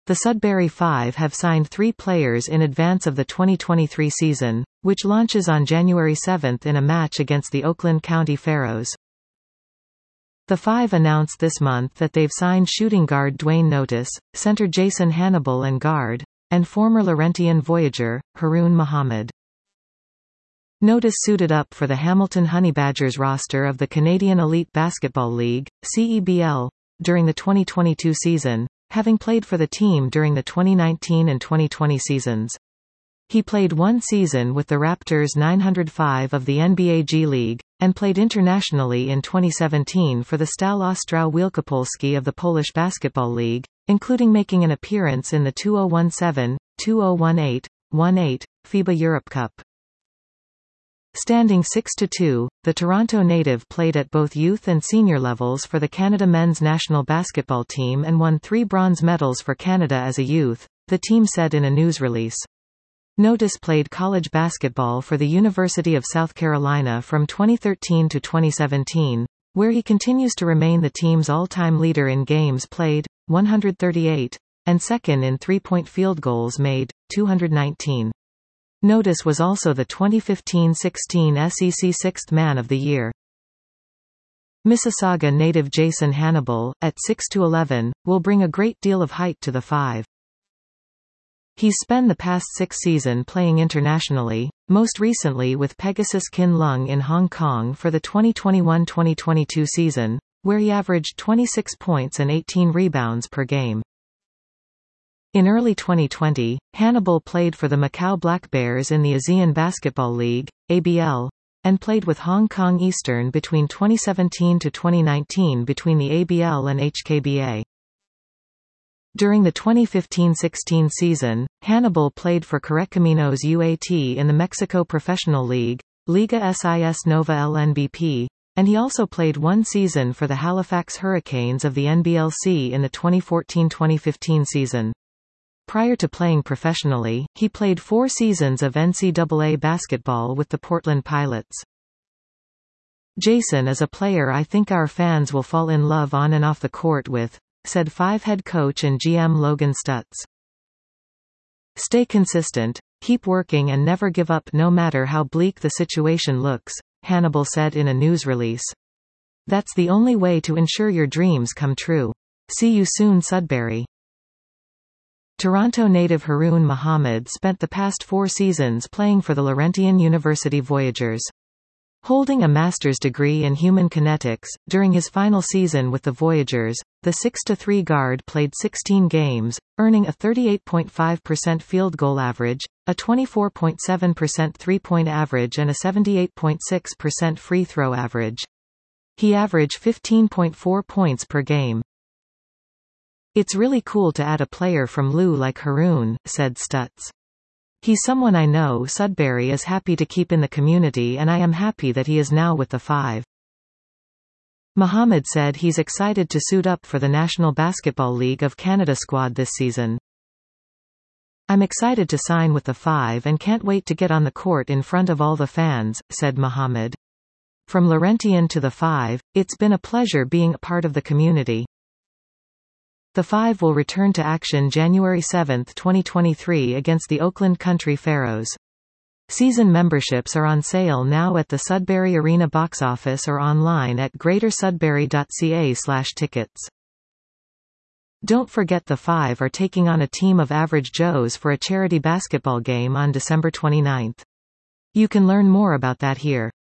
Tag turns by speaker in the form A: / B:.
A: The Sudbury Five have signed 3 players in advance of the 2023 season, which launches on January 7 in a match against the Oakland County Pharaohs. The Five announced this month that they've signed shooting guard Dwayne Notice, center Jason Hannibal and former Laurentian Voyager, Haroon Mohammed. Notice suited up for the Hamilton Honeybadgers roster of the Canadian Elite Basketball League, CEBL, during the 2022 season, having played for the team during the 2019 and 2020 seasons. He played 1 season with the Raptors 905 of the NBA G League, and played internationally in 2017 for the Stal Ostrów Wielkopolski of the Polish Basketball League, including making an appearance in the 2017, 2018 FIBA Europe Cup. Standing 6-2, the Toronto native played at both youth and senior levels for the Canada men's national basketball team and won 3 bronze medals for Canada as a youth, the team said in a news release. Notice played college basketball for the University of South Carolina from 2013 to 2017, where he continues to remain the team's all-time leader in games played, 138, and second in three-point field goals made, 219. Notice was also the 2015-16 SEC Sixth Man of the Year. Mississauga native Jason Hannibal, at 6'11", will bring a great deal of height to the Five. He's spent the past 6 seasons playing internationally, most recently with Pegasus Kin Lung in Hong Kong for the 2021-2022 season, where he averaged 26 points and 18 rebounds per game. In early 2020, Hannibal played for the Macau Black Bears in the ASEAN Basketball League, ABL, and played with Hong Kong Eastern between 2017 to 2019 between the ABL and HKBA. During the 2015-16 season, Hannibal played for Correcaminos UAT in the Mexico Professional League, Liga SIS Nova LNBP, and he also played 1 season for the Halifax Hurricanes of the NBLC in the 2014-2015 season. Prior to playing professionally, he played 4 seasons of NCAA basketball with the Portland Pilots. Jason is a player I think our fans will fall in love on and off the court with, said Five head coach and GM Logan Stutz. Stay consistent, keep working and never give up no matter how bleak the situation looks, Hannibal said in a news release. That's the only way to ensure your dreams come true. See you soon Sudbury. Toronto native Haroon Mohammed spent the past 4 seasons playing for the Laurentian University Voyagers. Holding a master's degree in human kinetics, during his final season with the Voyagers, the 6'3" guard played 16 games, earning a 38.5% field goal average, a 24.7% three-point average and a 78.6% free throw average. He averaged 15.4 points per game. It's really cool to add a player from Lou like Haroon, said Stutz. He's someone I know Sudbury is happy to keep in the community and I am happy that he is now with the Five. Mohammed said he's excited to suit up for the National Basketball League of Canada squad this season. I'm excited to sign with the Five and can't wait to get on the court in front of all the fans, said Mohammed. From Laurentian to the Five, it's been a pleasure being a part of the community. The Five will return to action January 7, 2023 against the Oakland Country Pharaohs. Season memberships are on sale now at the Sudbury Arena box office or online at greatersudbury.ca/tickets. Don't forget the Five are taking on a team of Average Joes for a charity basketball game on December 29. You can learn more about that here.